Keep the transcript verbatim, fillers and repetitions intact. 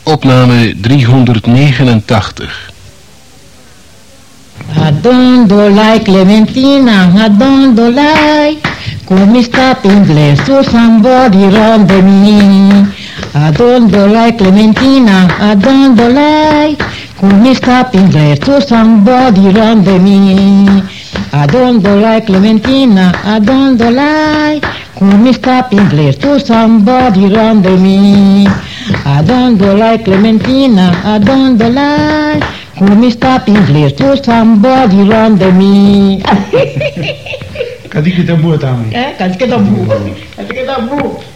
Opname driehonderdnegenentachtig. Adondolai Clementina, adondolai, come sta inglese, so somebody round me. Adondolai Clementina, adondolai, come sta inglese, so somebody round me. Adondolai Clementina, adondolai, come sta inglese, so somebody round me. Adondolai Clementina, adondolai, come sta inglese, so somebody round me. Kadi kita buat kami. Eh, kan kita bu, kan kita bu.